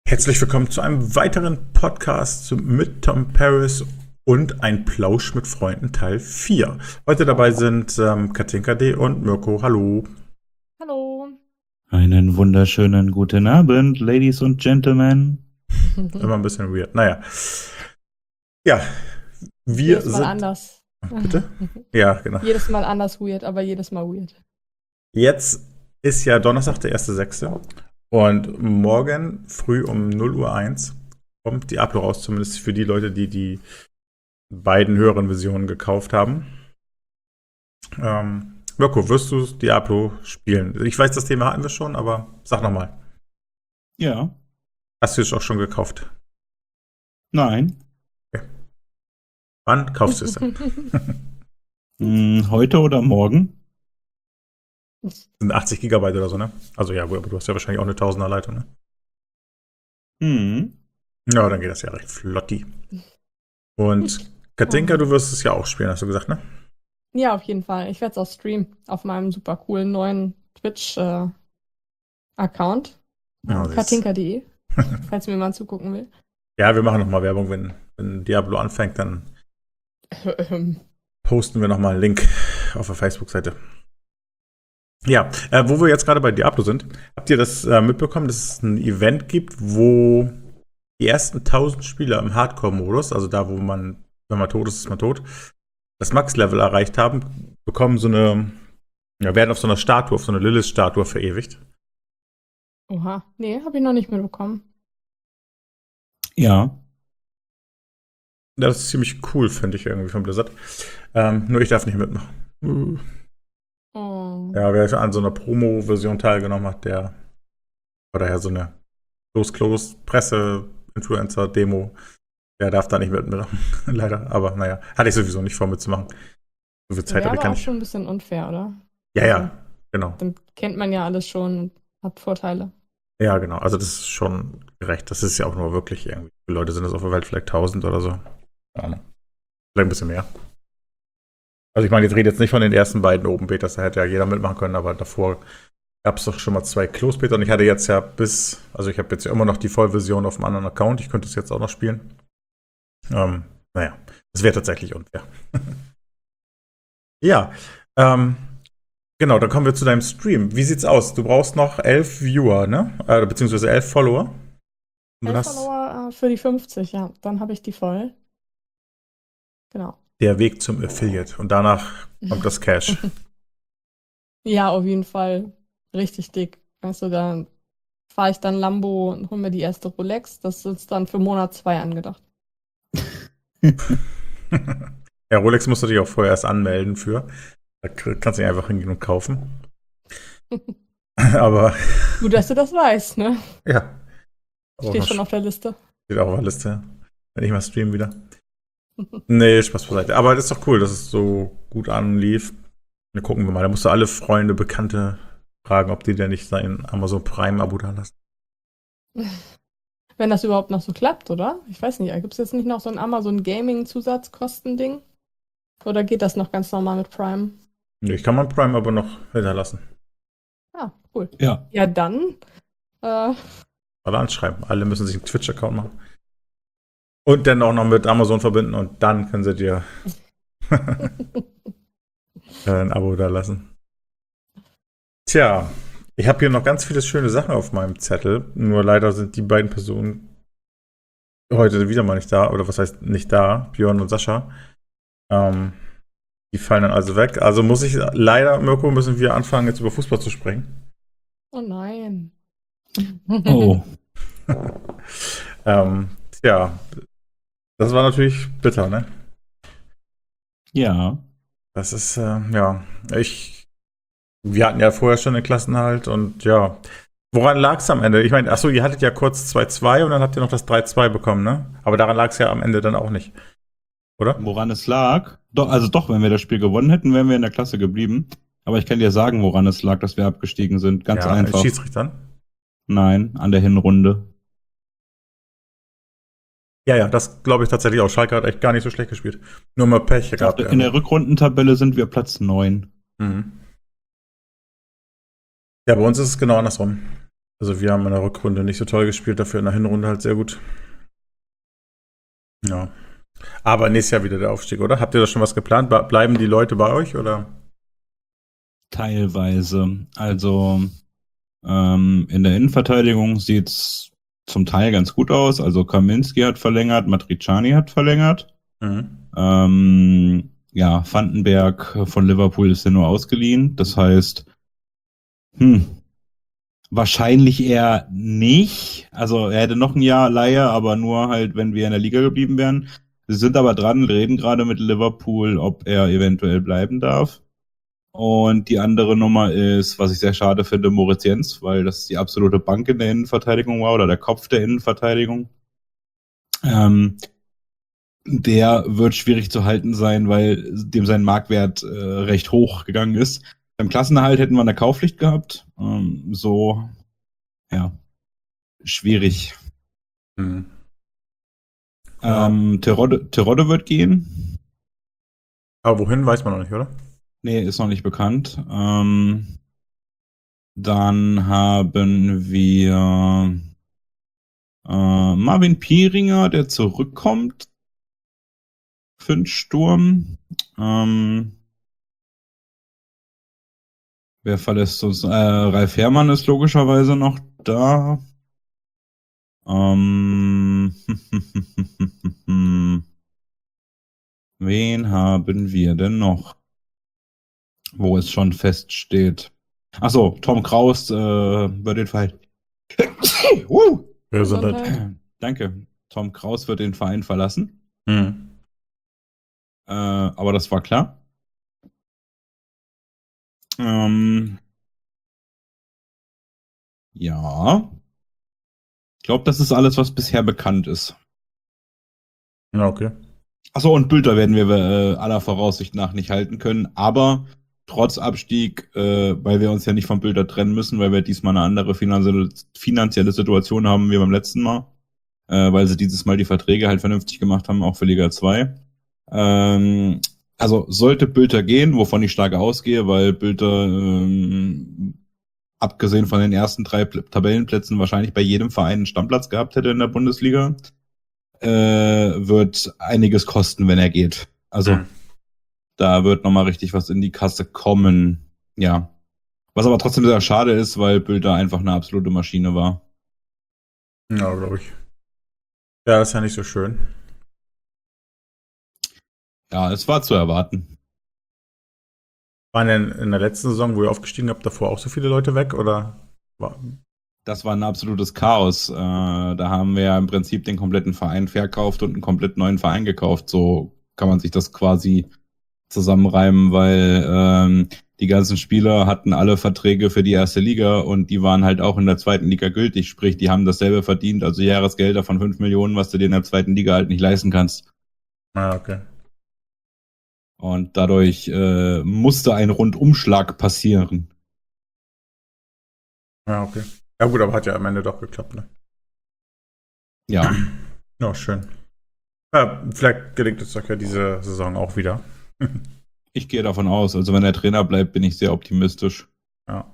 Herzlich willkommen zu einem weiteren Podcast mit Tom Paris und ein Plausch mit Freunden Teil 4. Heute dabei sind Katinka D. und Mirko. Hallo. Hallo. Einen wunderschönen guten Abend, Ladies und Gentlemen. Immer ein bisschen weird. Naja. Ja, wir Jedes Mal sind. anders. Bitte? Ja, genau. Jedes Mal anders weird, aber jedes Mal weird. Jetzt ist ja Donnerstag, der 1.6. Und morgen früh um 0:01 Uhr kommt Diablo raus, zumindest für die Leute, die die beiden höheren Versionen gekauft haben. Mirko, wirst du Diablo spielen? Ich weiß, das Thema hatten wir schon, aber sag nochmal. Ja. Hast du es auch schon gekauft? Nein. Wann kaufst du es denn? Heute oder morgen? Das sind 80 Gigabyte oder so, ne? Also ja, aber du hast ja wahrscheinlich auch eine Tausender Leitung, ne? Mhm. Ja, dann geht das ja recht flotti. Und Katinka, du wirst es ja auch spielen, hast du gesagt, ne? Ja, auf jeden Fall. Ich werde es auch streamen auf meinem super coolen neuen Twitch-Account. Ja, Katinka.de, falls mir jemand zugucken will. Ja, wir machen nochmal Werbung, wenn Diablo anfängt, dann posten wir nochmal einen Link auf der Facebook-Seite. Ja, wo wir jetzt gerade bei Diablo sind, habt ihr das mitbekommen, dass es ein Event gibt, wo die ersten 1000 Spieler im Hardcore-Modus, also da, wo man, wenn man tot ist, ist man tot, das Max-Level erreicht haben, bekommen so eine, ja, werden auf so einer Statue, auf so einer Lilith-Statue verewigt. Oha. Nee, habe ich noch nicht mitbekommen. Ja. Das ist ziemlich cool, finde ich irgendwie von Blizzard. Nur ich darf nicht mitmachen. Oh. Ja, wer an so einer Promo-Version teilgenommen hat, der oder ja so eine Presse-Influencer-Demo, der darf da nicht mitmachen, leider. Aber naja, hatte ich sowieso nicht vor mitzumachen. So viel Zeit Wäre habe ich aber gar auch nicht. schon ein bisschen unfair, oder? Ja, genau. Dann kennt man ja alles schon und hat Vorteile. Ja, genau. Also das ist schon gerecht. Das ist ja auch nur wirklich irgendwie. Wie viele Leute sind das auf der Welt? Vielleicht 1000 oder so. Keine Ahnung. Vielleicht ein bisschen mehr. Also ich meine, ich rede jetzt nicht von den ersten beiden Open Betas, da hätte ja jeder mitmachen können, aber davor gab es doch schon mal 2 Close Beta und ich hatte jetzt ja also ich habe jetzt ja immer noch die Vollversion auf einem anderen Account, ich könnte es jetzt auch noch spielen. Naja, das wäre tatsächlich unfair. Ja, genau, dann kommen wir zu deinem Stream. Wie sieht's aus? Du brauchst noch 11 Viewer, ne? Beziehungsweise 11 Follower. Und 11 Follower für die 50, ja. Dann habe ich die voll. Genau. Der Weg zum Affiliate und danach kommt das Cash. Ja, auf jeden Fall. Richtig dick. Weißt du, da fahre ich dann Lambo und hole mir die erste Rolex. Das ist dann für Monat 2 angedacht. Ja, Rolex musst du dich auch vorher erst anmelden für. Da kannst du nicht einfach hingehen und kaufen. Aber Gut, dass du das weißt, ne? ja. Steht schon auf der Liste. Steht auch auf der Liste. Wenn ich mal streamen wieder. Nee, Spaß beiseite. Aber das ist doch cool, dass es so gut anlief. Dann gucken wir mal. Da musst du alle Freunde, Bekannte fragen, ob die dir nicht sein Amazon Prime-Abo da lassen. Wenn das überhaupt noch so klappt, oder? Ich weiß nicht, gibt es jetzt nicht noch so ein Amazon Gaming-Zusatzkosten-Ding? Oder geht das noch ganz normal mit Prime? Nee, ich kann mein Prime-Abo noch hinterlassen. Ah, cool. Ja. Ja, dann. Alle anschreiben. Alle müssen sich einen Twitch-Account machen. Und dann auch noch mit Amazon verbinden und dann können sie dir ein Abo da lassen. Tja, ich habe hier noch ganz viele schöne Sachen auf meinem Zettel. Nur leider sind die beiden Personen heute wieder mal nicht da. Oder was heißt nicht da? Björn und Sascha. Die fallen dann also weg. Also muss ich leider, Mirko, müssen wir anfangen, jetzt über Fußball zu sprechen. Oh nein. Oh. Tja, das war natürlich bitter, ne? Ja. Das ist, ja, wir hatten ja vorher schon den Klassenerhalt und ja, woran lag es am Ende? Ich meine, achso, ihr hattet ja kurz 2:2 und dann habt ihr noch das 3:2 bekommen, ne? Aber daran lag es ja am Ende dann auch nicht, oder? Woran es lag? Doch, wenn wir das Spiel gewonnen hätten, wären wir in der Klasse geblieben. Aber ich kann dir sagen, woran es lag, dass wir abgestiegen sind. Ganz Ja, einfach. Schiedsrichtern? Nein, an der Hinrunde. Ja, das glaube ich tatsächlich auch. Schalke hat echt gar nicht so schlecht gespielt. Nur mal Pech gehabt. In der Rückrundentabelle sind wir Platz 9. Mhm. Ja, bei uns ist es genau andersrum. Also wir haben in der Rückrunde nicht so toll gespielt, dafür in der Hinrunde halt sehr gut. Ja. Aber nächstes Jahr wieder der Aufstieg, oder? Habt ihr da schon was geplant? Bleiben die Leute bei euch, oder? Teilweise. Also in der Innenverteidigung sieht's zum Teil ganz gut aus. Also Kaminski hat verlängert, Matriciani hat verlängert. Mhm. Ja, Vandenberg von Liverpool ist ja nur ausgeliehen. Das heißt, wahrscheinlich eher nicht. Also er hätte noch ein Jahr Leihe, aber nur halt, wenn wir in der Liga geblieben wären. Sie sind aber dran, reden gerade mit Liverpool, ob er eventuell bleiben darf. Und die andere Nummer ist, was ich sehr schade finde, Moritz Jens, weil das die absolute Bank in der Innenverteidigung war oder der Kopf der Innenverteidigung. Der wird schwierig zu halten sein, weil dem sein Marktwert recht hoch gegangen ist. Beim Klassenerhalt hätten wir eine Kaufpflicht gehabt. So, ja, schwierig. Mhm. Ja. Terodde wird gehen. Aber wohin, weiß man noch nicht, oder? Nee, ist noch nicht bekannt. Dann haben wir Marvin Pieringer, der zurückkommt für den Sturm. Wer verlässt uns? Ralf Herrmann ist logischerweise noch da. Wen haben wir denn noch? Wo es schon feststeht. Achso, Tom Kraus wird den Verein. Gesundheit. Danke. Tom Kraus wird den Verein verlassen. Mhm. Aber das war klar. Ja. Ich glaube, das ist alles, was bisher bekannt ist. Ja, okay. Achso, und Bülter werden wir aller Voraussicht nach nicht halten können, aber trotz Abstieg, weil wir uns ja nicht von Bülter trennen müssen, weil wir diesmal eine andere finanzielle Situation haben wie beim letzten Mal, weil sie dieses Mal die Verträge halt vernünftig gemacht haben, auch für Liga 2. Also sollte Bülter gehen, wovon ich stark ausgehe, weil Bülter abgesehen von den ersten 3 Tabellenplätzen wahrscheinlich bei jedem Verein einen Stammplatz gehabt hätte in der Bundesliga, wird einiges kosten, wenn er geht. Also da wird nochmal richtig was in die Kasse kommen. Ja. Was aber trotzdem sehr schade ist, weil Bülter einfach eine absolute Maschine war. Ja, glaube ich. Ja, das ist ja nicht so schön. Ja, es war zu erwarten. Waren denn in der letzten Saison, wo ihr aufgestiegen habt, davor auch so viele Leute weg, oder? Das war ein absolutes Chaos. Da haben wir ja im Prinzip den kompletten Verein verkauft und einen komplett neuen Verein gekauft. So kann man sich das quasi zusammenreimen, weil die ganzen Spieler hatten alle Verträge für die erste Liga und die waren halt auch in der zweiten Liga gültig. Sprich, die haben dasselbe verdient, also Jahresgelder von 5 Millionen, was du dir in der zweiten Liga halt nicht leisten kannst. Ah, okay. Und dadurch musste ein Rundumschlag passieren. Ja, okay. Ja gut, aber hat ja am Ende doch geklappt, ne? Ja. Ja, schön. Ja, vielleicht gelingt es euch ja diese Saison auch wieder. Ich gehe davon aus. Also wenn der Trainer bleibt, bin ich sehr optimistisch. Ja.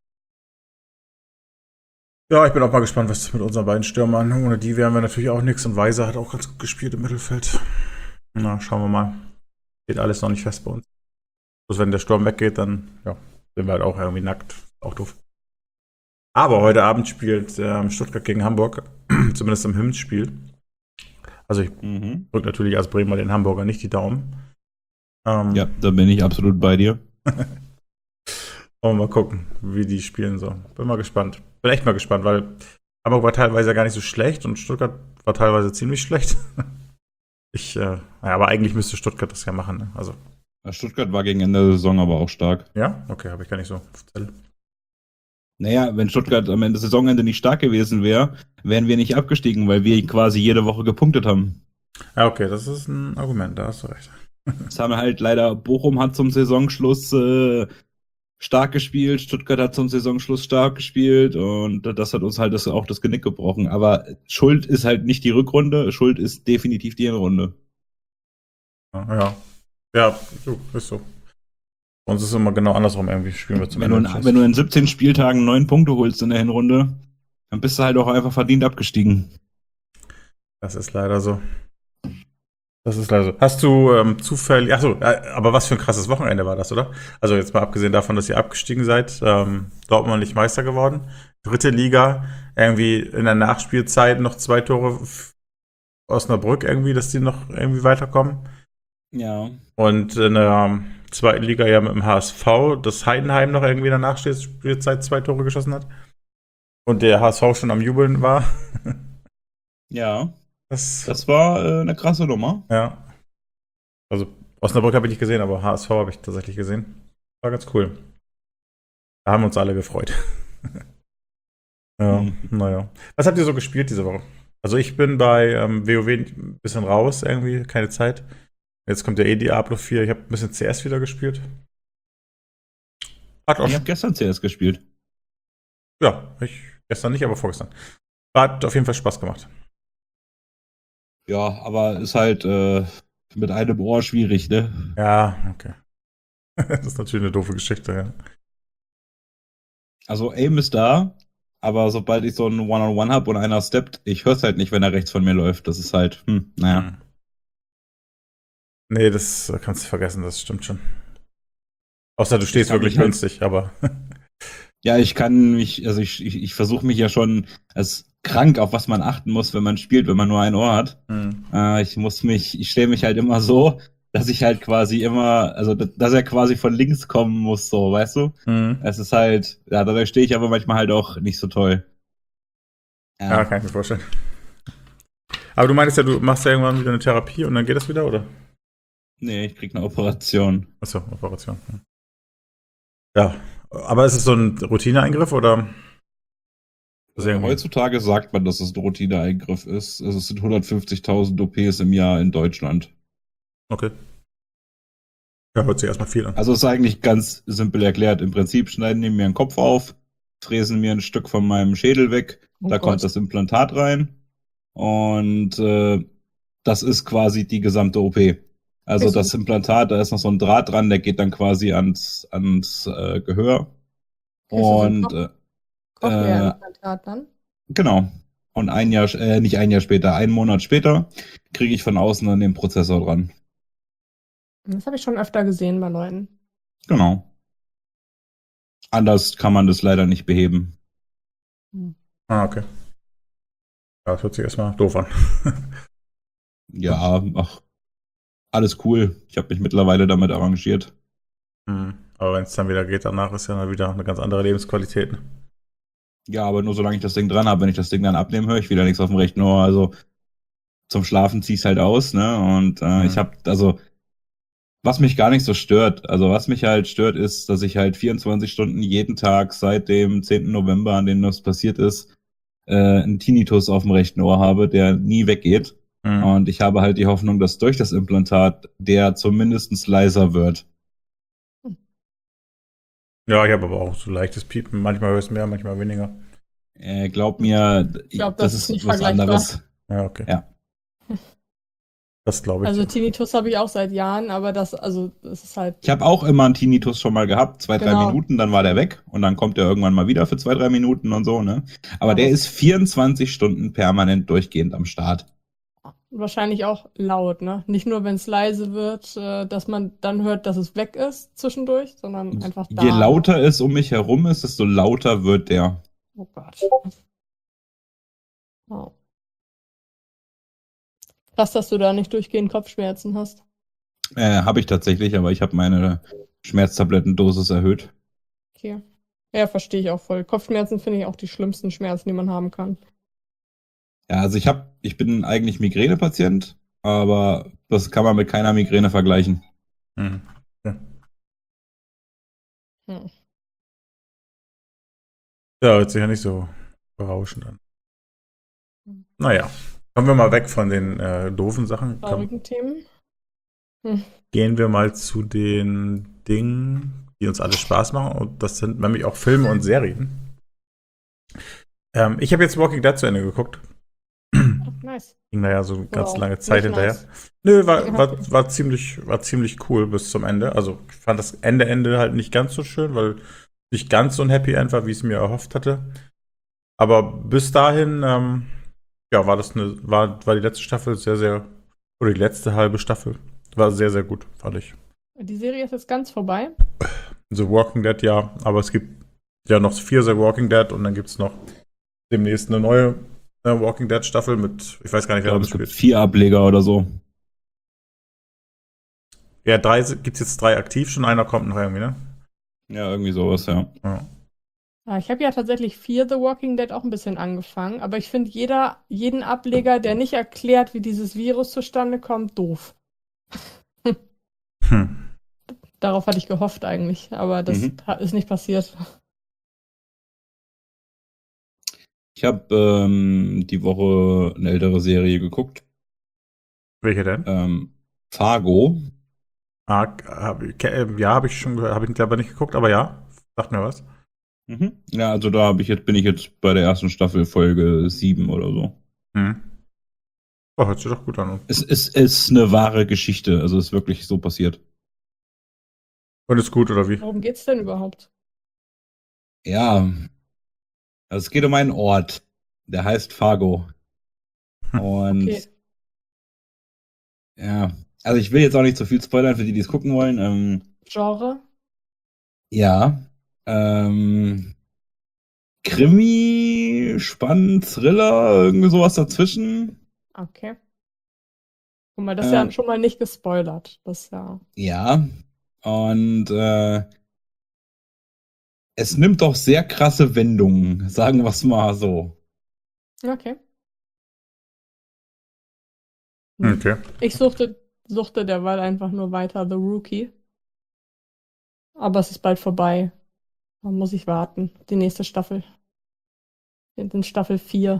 Ja, ich bin auch mal gespannt, was mit unseren beiden Stürmern. Ohne die wären wir natürlich auch nichts. Und Weiser hat auch ganz gut gespielt im Mittelfeld. Na, schauen wir mal. Steht alles noch nicht fest bei uns. Bloß wenn der Sturm weggeht, dann ja, sind wir halt auch irgendwie nackt. Auch doof. Aber heute Abend spielt Stuttgart gegen Hamburg. Zumindest im Hinspiel. Also ich drücke natürlich als Bremer den Hamburger nicht die Daumen. Ja, da bin ich absolut bei dir. Wollen wir mal gucken, wie die spielen so. Bin mal gespannt. Bin echt mal gespannt, weil Hamburg war teilweise ja gar nicht so schlecht und Stuttgart war teilweise ziemlich schlecht. Aber eigentlich müsste Stuttgart das ja machen. Ne? Also. Stuttgart war gegen Ende der Saison aber auch stark. Ja? Okay, habe ich gar nicht so. Naja, wenn Stuttgart am Ende Saisonende nicht stark gewesen wäre, wären wir nicht abgestiegen, weil wir quasi jede Woche gepunktet haben. Ja, okay, das ist ein Argument, da hast du recht. Das haben wir halt leider, Bochum hat zum Saisonschluss stark gespielt, Stuttgart hat zum Saisonschluss stark gespielt und das hat uns halt auch das Genick gebrochen. Aber Schuld ist halt nicht die Rückrunde, Schuld ist definitiv die Hinrunde. Ja, so, ist so. Bei uns ist es immer genau andersrum irgendwie, spielen wir zum Ende. Wenn du in 17 Spieltagen 9 Punkte holst in der Hinrunde, Dann bist du halt auch einfach verdient abgestiegen. Das ist leider so. Das ist leider so. Hast du zufällig, achso, aber was für ein krasses Wochenende war das, oder? Also jetzt mal abgesehen davon, dass ihr abgestiegen seid, Dortmund nicht Meister geworden. Dritte Liga, irgendwie in der Nachspielzeit noch 2 Tore Osnabrück irgendwie, dass die noch irgendwie weiterkommen. Ja. Und in der zweiten Liga ja mit dem HSV, dass Heidenheim noch irgendwie in der Nachspielzeit 2 Tore geschossen hat. Und der HSV schon am Jubeln war. Ja. Das, Das war eine krasse Nummer. ja. Also Osnabrück habe ich nicht gesehen, aber HSV habe ich tatsächlich gesehen. War ganz cool. Da haben wir uns alle gefreut. Ja, naja. Was habt ihr so gespielt diese Woche? Also ich bin bei WoW ein bisschen raus irgendwie, keine Zeit. Jetzt kommt ja eh Diablo 4. Ich habe ein bisschen CS wieder gespielt. Hat auch Ich habe gestern CS gespielt. ja, ich gestern nicht, aber vorgestern. Hat auf jeden Fall Spaß gemacht. Ja, aber ist halt mit einem Ohr schwierig, ne? Ja, okay. Das ist natürlich eine doofe Geschichte, ja. Also Aim ist da, aber sobald ich so ein One-on-One habe und einer steppt, ich höre es halt nicht, wenn er rechts von mir läuft. Das ist halt, naja. Hm. Nee, das kannst du vergessen, das stimmt schon. Außer du stehst kann wirklich mich halt- günstig, aber Ja, ich kann mich, also ich versuche mich ja schon als krank, auf was man achten muss, wenn man spielt, wenn man nur ein Ohr hat. Ich stelle mich halt immer so, dass ich halt quasi immer, also dass er quasi von links kommen muss, so, weißt du? Es ist halt, ja, da stehe ich aber manchmal halt auch nicht so toll. Ja, kann ich mir vorstellen. Aber du meinst ja, du machst ja irgendwann wieder eine Therapie und dann geht das wieder, oder? Nee, ich krieg eine Operation. Achso, Operation. Ja, aber ist es so ein Routineeingriff oder? Ist irgendwie- Heutzutage sagt man, dass es ein Routineeingriff ist. Also es sind 150.000 OPs im Jahr in Deutschland. Okay. Ja, hört sich erstmal viel an. Also es ist eigentlich ganz simpel erklärt. Im Prinzip schneiden die mir den Kopf auf, fräsen mir ein Stück von meinem Schädel weg, Oh da Gott. kommt das Implantat rein und das ist quasi die gesamte OP. Also Also- das Implantat, da ist noch so ein Draht dran, der geht dann quasi ans Gehör. Und Cochlea-Implantat dann? genau. Und nicht ein Jahr später, einen Monat später, kriege ich von außen dann den Prozessor dran. Das habe ich schon öfter gesehen bei Leuten. Genau. Anders kann man das leider nicht beheben. Ah, okay. Ja, das hört sich erstmal doof an. Ja, ach, alles cool. Ich habe mich mittlerweile damit arrangiert. Aber wenn es dann wieder geht, danach ist ja dann wieder eine ganz andere Lebensqualität. Ne? Ja, aber nur solange ich das Ding dran habe. Wenn ich das Ding dann abnehme, höre ich wieder nichts auf dem rechten Ohr. Also zum Schlafen zieh ich's halt aus, ne? Und ich habe, also was mich gar nicht so stört, also was mich halt stört, ist, dass ich halt 24 Stunden jeden Tag seit dem 10. November, an dem das passiert ist, einen Tinnitus auf dem rechten Ohr habe, der nie weggeht. Und ich habe halt die Hoffnung, dass durch das Implantat der zumindest leiser wird. Ja, ich habe aber auch so leichtes Piepen. Manchmal hörst du mehr, manchmal weniger. Glaub mir, glaub, das das ist ist nicht was vergleichbar. anderes. Ja, okay. Ja. Das glaube ich. Also Tinnitus habe ich auch seit Jahren, aber das ist halt. Ich habe auch immer einen Tinnitus schon mal gehabt, 2-3 Genau. Minuten, dann war der weg und dann kommt der irgendwann mal wieder für 2-3 Minuten und so, ne? Aber der ist 24 Stunden permanent durchgehend am Start. Wahrscheinlich auch laut, ne? Nicht nur, wenn es leise wird, dass man dann hört, dass es weg ist zwischendurch, sondern einfach da. Je lauter es um mich herum ist, desto lauter wird der. Oh Gott. Oh. Krass, dass du da nicht durchgehend Kopfschmerzen hast. Habe ich tatsächlich, aber ich habe meine Schmerztablettendosis erhöht. Okay. Ja, verstehe ich auch voll. Kopfschmerzen finde ich auch die schlimmsten Schmerzen, die man haben kann. Ja, also ich bin eigentlich Migränepatient, aber das kann man mit keiner Migräne vergleichen. Ja. Hm. Ja, hört sich ja nicht so berauschend an. Naja, kommen wir mal weg von den doofen Sachen. Traurigen Themen. Gehen wir mal zu den Dingen, die uns alle Spaß machen. Und das sind nämlich auch Filme und Serien. Ich habe jetzt Walking Dead zu Ende geguckt. Nice. Ging da ja so ganz Wow, lange Zeit nicht hinterher. nice. Nö, war ziemlich cool bis zum Ende. Also ich fand das Ende halt nicht ganz so schön, weil nicht ganz so ein Happy End war, wie ich es mir erhofft hatte. Aber bis dahin, ja, war die letzte Staffel sehr, sehr, oder die letzte halbe Staffel war sehr, sehr gut, fand ich. Die Serie ist jetzt ganz vorbei. The Walking Dead, ja, aber es gibt ja noch 4 The Walking Dead und dann gibt es noch demnächst eine neue Walking Dead Staffel mit, ich weiß gar nicht, Ich wer da glaube, es gibt mitspielt. 4 Ableger oder so. Ja, gibt es jetzt 3 aktiv, schon einer kommt noch irgendwie, ne? Ja, irgendwie sowas, ja. Ja. Ja, ich habe ja tatsächlich 4 The Walking Dead auch ein bisschen angefangen, aber ich finde jeden Ableger, der nicht erklärt, wie dieses Virus zustande kommt, doof. Hm. Darauf hatte ich gehofft eigentlich, aber das Mhm. ist nicht passiert. Ich habe die Woche eine ältere Serie geguckt. Welche denn? Fargo. Ja, habe ich schon gehört, habe ich aber nicht geguckt, aber ja, sagt mir was. Mhm. Ja, also bin ich jetzt bei der ersten Staffel Folge 7 oder so. Hm. Oh, hört sich doch gut an. Es ist eine wahre Geschichte, also ist wirklich so passiert. Und ist gut, oder wie? Worum geht's denn überhaupt? Ja, also es geht um einen Ort, der heißt Fargo. Und Okay. ja, also ich will jetzt auch nicht so viel spoilern für die, die es gucken wollen. Genre? Ja, Krimi, spannend, Thriller, irgendwie sowas dazwischen. Okay. Guck mal, das ist ja Ähm, schon mal nicht gespoilert. Das ist ja. ja, und es nimmt doch sehr krasse Wendungen, sagen wir es mal so. Okay. Hm. Okay. Ich suchte derweil einfach nur weiter The Rookie. Aber es ist bald vorbei. Da muss ich warten. Die nächste Staffel. In Staffel 4.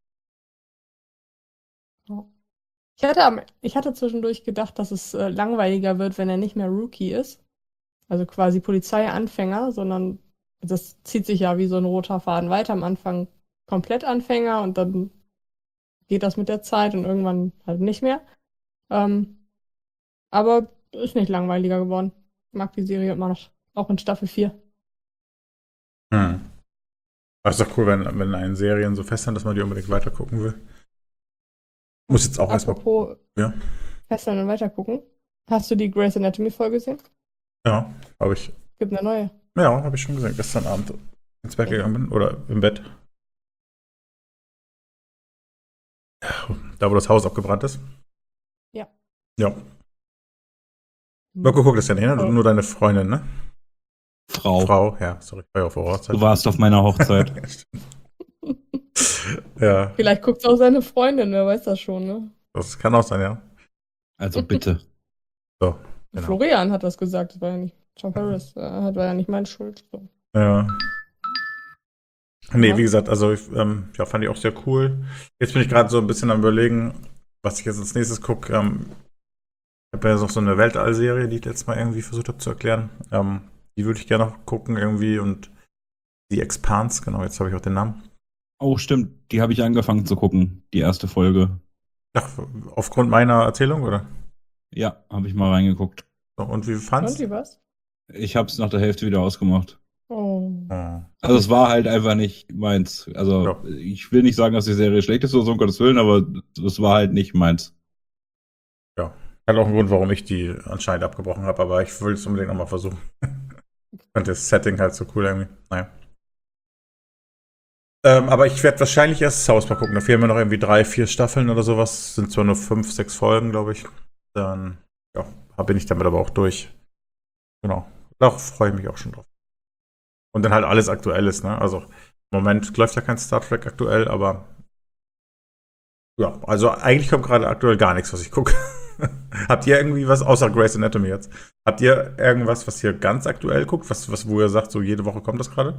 Ja. Ich hatte zwischendurch gedacht, dass es langweiliger wird, wenn er nicht mehr Rookie ist. Also quasi Polizeianfänger, sondern das zieht sich ja wie so ein roter Faden weiter. Am Anfang komplett Anfänger und dann geht das mit der Zeit und irgendwann halt nicht mehr. Ähm, aber ist nicht langweiliger geworden. Ich mag die Serie immer noch. Auch in Staffel 4. Hm. Aber ist doch cool, wenn einen Serien so festhält, dass man die unbedingt weitergucken will. Muss jetzt auch erstmal. Apropos Ja. Fesseln und weitergucken. Hast du die Grey's Anatomy Folge gesehen? Ja, habe ich. Gibt eine neue. Ja, habe ich schon gesehen, gestern Abend ins Bett gegangen bin. Oder im Bett. Da, wo das Haus abgebrannt ist. Ja. Ja. Mirko guckt das ja nicht, ne? Oh. Nur deine Freundin, ne? Frau, Frau, ja, sorry, ich war ja auf der Hochzeit. du warst auf meiner Hochzeit. Ja, Vielleicht guckt auch seine Freundin, wer weiß das schon, ne? das kann auch sein, ja. Also bitte. So, genau. Florian hat das gesagt, das war ja nicht John Paris, war ja nicht meine Schuld. So. Ja. Nee, Ja. wie gesagt, also ja, fand ich auch sehr cool. Jetzt bin ich gerade so ein bisschen am Überlegen, was ich jetzt als nächstes gucke. Ich habe ja noch so eine Weltall-Serie, die ich letztes Mal irgendwie versucht habe zu erklären. Die würde ich gerne noch gucken irgendwie und The Expanse, genau, jetzt habe ich auch den Namen. Oh, stimmt, die habe ich angefangen zu gucken, die erste Folge. Ach, aufgrund meiner Erzählung, oder? Ja, habe ich mal reingeguckt. So, und wie Und fand's? wie was? Ich habe es nach der Hälfte wieder ausgemacht. Oh. Oh. Also es war halt einfach nicht meins. Also Ja. ich will nicht sagen, dass die Serie schlecht ist oder so, um Gottes Willen, aber es war halt nicht meins. Ja. Hat auch einen Grund, warum ich die anscheinend abgebrochen habe, aber ich will es unbedingt nochmal versuchen. Ich fand das Setting halt so cool irgendwie. Naja. Aber ich werde wahrscheinlich erst South Park gucken. Da fehlen mir noch irgendwie 3, 4 Staffeln oder sowas. Sind zwar nur 5, 6 Folgen, glaube ich. Dann ja, bin ich damit aber auch durch. Genau. Da freue ich mich auch schon drauf. Und dann halt alles Aktuelles, ne? Also im Moment läuft ja kein Star Trek aktuell, aber ja, also eigentlich kommt gerade aktuell gar nichts, was ich gucke. Habt ihr irgendwie was, außer Grey's Anatomy jetzt? Habt ihr irgendwas, was ihr ganz aktuell guckt, wo ihr sagt, so jede Woche kommt das gerade?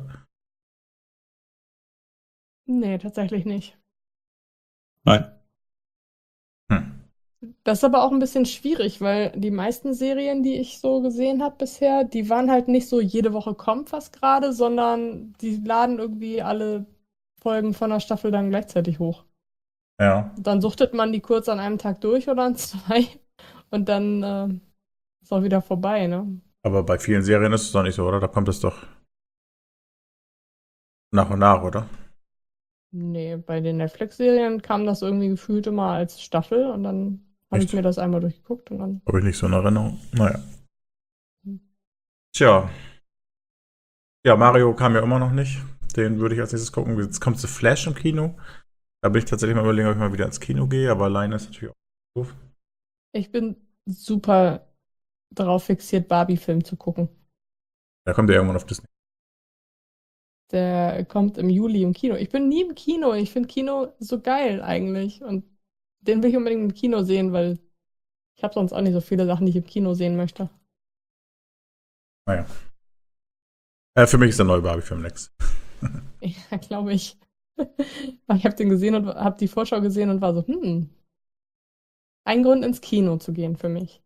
Nee, tatsächlich nicht. Nein. Hm. Das ist aber auch ein bisschen schwierig, weil die meisten Serien, die ich so gesehen habe bisher, die waren halt nicht so, jede Woche kommt was gerade, sondern die laden irgendwie alle Folgen von der Staffel dann gleichzeitig hoch. Ja. Dann suchtet man die kurz an einem Tag durch oder an zwei und dann ist auch wieder vorbei, ne? Aber bei vielen Serien ist es doch nicht so, oder? Da kommt es doch nach und nach, oder? Nee, bei den Netflix-Serien kam das irgendwie gefühlt immer als Staffel und dann habe ich Echt? mir das einmal durchgeguckt und dann. Habe ich nicht so in Erinnerung. Naja. Tja. Ja, Mario kam ja immer noch nicht. Den würde ich als nächstes gucken. Jetzt kommt The Flash im Kino. Da bin ich tatsächlich mal überlegen, ob ich mal wieder ins Kino gehe, aber alleine ist natürlich auch doof. Ich bin super darauf fixiert, Barbie-Film zu gucken. Da kommt ja irgendwann auf Disney. Der kommt im Juli im Kino. Ich bin nie im Kino. Ich finde Kino so geil eigentlich. Und den will ich unbedingt im Kino sehen, weil ich habe sonst auch nicht so viele Sachen, die ich im Kino sehen möchte. Naja. Für mich ist der neue Barbie-Film nix. Ja, glaube ich. Weil ich habe den gesehen und habe die Vorschau gesehen und war so, ein Grund ins Kino zu gehen für mich.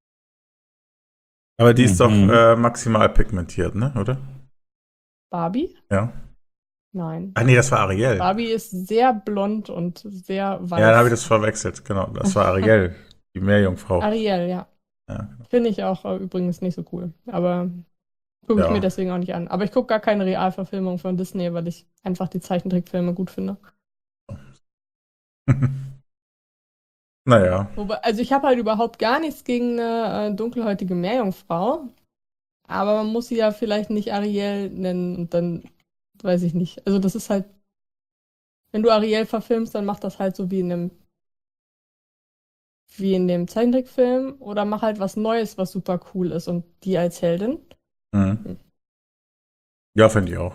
Aber die ist doch Mhm. maximal pigmentiert, ne? Oder? Barbie? Ja. Nein. Ah, nee, das war Ariel. Barbie ist sehr blond und sehr Ja, dann habe ich weiß. das verwechselt. Genau, das war Ariel, die Meerjungfrau. Ariel, ja. Ja, Finde ich auch übrigens nicht so cool. Aber gucke ich mir ja. deswegen auch nicht an. Aber ich gucke gar keine Realverfilmung von Disney, weil ich einfach die Zeichentrickfilme gut finde. Naja. Wobei, also ich habe halt überhaupt gar nichts gegen eine dunkelhäutige Meerjungfrau. Aber man muss sie ja vielleicht nicht Ariel nennen und dann weiß ich nicht. Also das ist halt, wenn du Ariel verfilmst, dann mach das halt so wie in dem Zeichentrickfilm oder mach halt was Neues, was super cool ist und die als Heldin. Mhm. Ja, finde ich auch.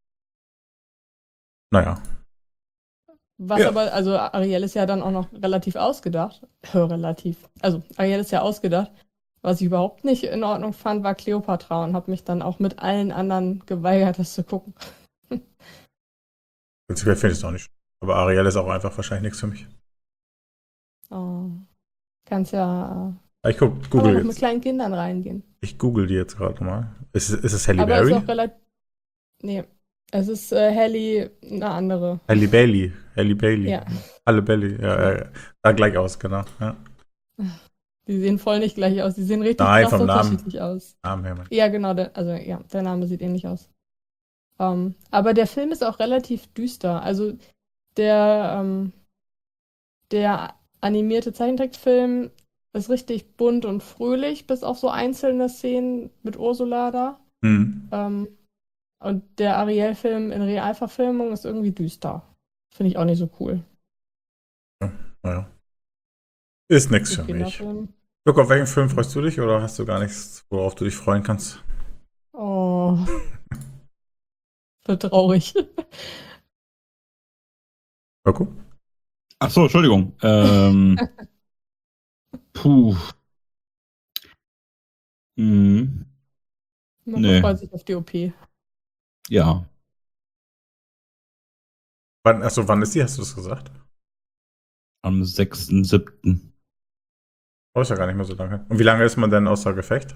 Naja. Was Ja. aber, also Ariel ist ja dann auch noch relativ ausgedacht. Relativ. Also Ariel ist ja ausgedacht. Was ich überhaupt nicht in Ordnung fand, war Kleopatra und habe mich dann auch mit allen anderen geweigert, das zu gucken. Prinzipiell finde ich es auch nicht. Aber Ariel ist auch einfach wahrscheinlich nichts für mich. Oh, kannst ja Ich aber google noch mit jetzt. kleinen Kindern reingehen. Ich google die jetzt gerade mal. Ist es Halle Aber ist Berry? auch relativ. Nee, es ist Halle eine andere. Halle Bailey. Halle Bailey. Ja, Halle Bailey. Ja, ja. sah gleich aus, genau. Ja. Die sehen voll nicht gleich aus. Die sehen richtig Nein, krass vom Namen. unterschiedlich aus. Namen her, Mann. Ja, genau. Also ja, der Name sieht ähnlich aus. Aber der Film ist auch relativ düster. Also der, der animierte Zeichentrickfilm ist richtig bunt und fröhlich, bis auf so einzelne Szenen mit Ursula da. Hm. Ähm, und der Ariel-Film in Realverfilmung ist irgendwie düster. Finde ich auch nicht so cool. Naja. Ist nichts So für mich. Kinderfilm. Guck, auf welchen Film freust du dich oder hast du gar nichts, worauf du dich freuen kannst? Oh, wird traurig. Mirko? Ach so, Entschuldigung. Puh. Mhm. Man Nee. freut sich auf die OP. Ja. Wann ist die? Hast du das gesagt? Am 6.7. Oh, ist ja gar nicht mehr so lange. Und wie lange ist man denn außer Gefecht?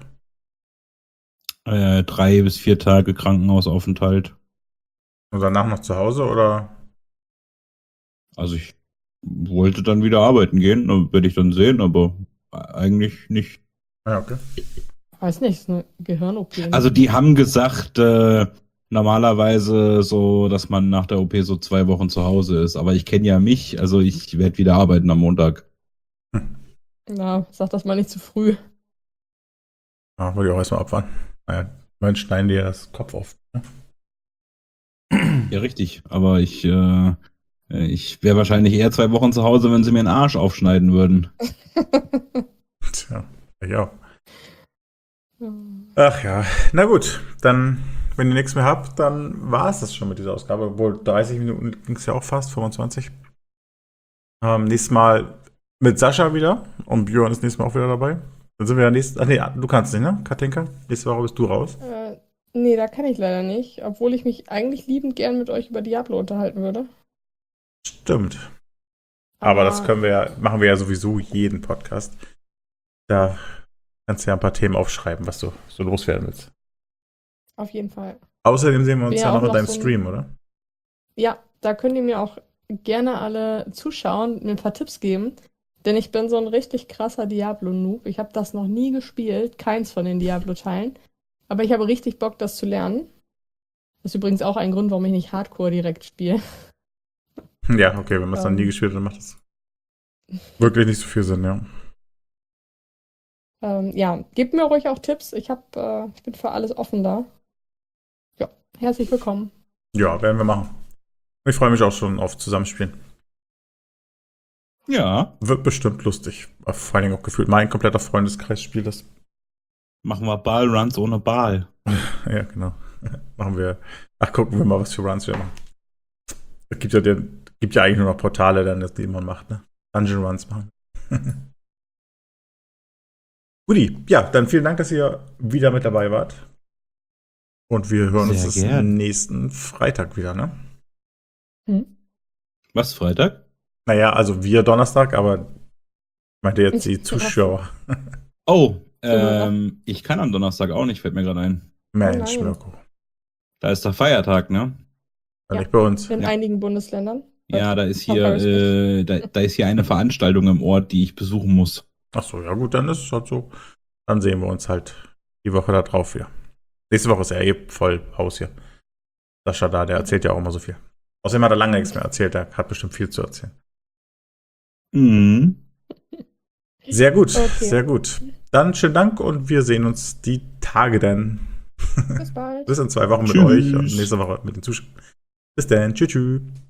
3 bis 4 Tage Krankenhausaufenthalt. Und danach noch zu Hause oder? Also ich wollte dann wieder arbeiten gehen, werde ich dann sehen, aber eigentlich nicht. Ja, okay. Weiß nicht, ist eine Gehirn-OP. Ne? Also die haben gesagt, normalerweise so, dass man nach der OP so 2 Wochen zu Hause ist. Aber ich kenne ja mich, also ich werde wieder arbeiten am Montag. Na, sag das mal nicht zu früh. Ja, wollte ich auch erstmal abwarten. Naja, man schneiden dir das Kopf auf. Ne? Ja, richtig. Aber ich wäre wahrscheinlich eher 2 Wochen zu Hause, wenn sie mir den Arsch aufschneiden würden. Tja, ich auch. Ach ja, na gut, dann, wenn ihr nichts mehr habt, dann war es das schon mit dieser Ausgabe. Obwohl 30 Minuten ging es ja auch fast, 25. Nächstes Mal mit Sascha wieder und Björn ist nächstes Mal auch wieder dabei. Dann sind wir ja nächstes. Ach nee, du kannst nicht, ne, Katinka? Nächste Woche bist du raus. Nee, da kann ich leider nicht, obwohl ich mich eigentlich liebend gern mit euch über Diablo unterhalten würde. Stimmt. Aber das machen wir ja sowieso jeden Podcast. Da kannst du ja ein paar Themen aufschreiben, was du so loswerden willst. Auf jeden Fall. Außerdem sehen wir uns Ja, ja auch noch in noch deinem so ein- Stream, oder? Ja, da könnt ihr mir auch gerne alle zuschauen, mir ein paar Tipps geben. Denn ich bin so ein richtig krasser Diablo-Noob. Ich habe das noch nie gespielt, keins von den Diablo-Teilen. Aber ich habe richtig Bock, das zu lernen. Das ist übrigens auch ein Grund, warum ich nicht Hardcore direkt spiele. Ja, okay, wenn man es dann nie gespielt hat, dann macht das wirklich nicht so viel Sinn, ja. Ja, gebt mir ruhig auch Tipps. Ich bin für alles offen da. Ja, herzlich willkommen. Ja, werden wir machen. Ich freue mich auch schon auf Zusammenspielen. Ja, Wird bestimmt lustig. Vor allen Dingen auch gefühlt mein kompletter Freundeskreis spielt das. machen wir Ballruns ohne Ball. Ja, genau. Machen wir. Ach, gucken wir mal, was für Runs wir machen. Es gibt ja eigentlich nur noch Portale, dann, die man macht, ne? Dungeon Runs machen. Guti, ja, dann vielen Dank, dass ihr wieder mit dabei wart. Und wir hören uns Sehr gern. nächsten Freitag wieder, ne? Was, Freitag? Naja, also wir Donnerstag, aber ich meinte jetzt die Zuschauer. Oh, ich kann am Donnerstag auch nicht, fällt mir gerade ein. Mensch, nein. Mirko. Da ist der Feiertag, ne? Ja. Nicht bei uns. In einigen Bundesländern. Ja, da ist Papa ist hier, da ist hier eine Veranstaltung im Ort, die ich besuchen muss. Ach so, ja gut, dann ist es halt so. Dann sehen wir uns halt die Woche da drauf wieder. Nächste Woche ist er voll Haus hier. Sascha da, der erzählt ja auch immer so viel. Außerdem hat er lange nichts mehr erzählt, der hat bestimmt viel zu erzählen. Mhm. Sehr gut, Okay. sehr gut. Dann schönen Dank und wir sehen uns die Tage dann. Bis bald. Bis in 2 Wochen mit Tschüss. euch und nächste Woche mit den Zuschauern. Bis dann, tschüss.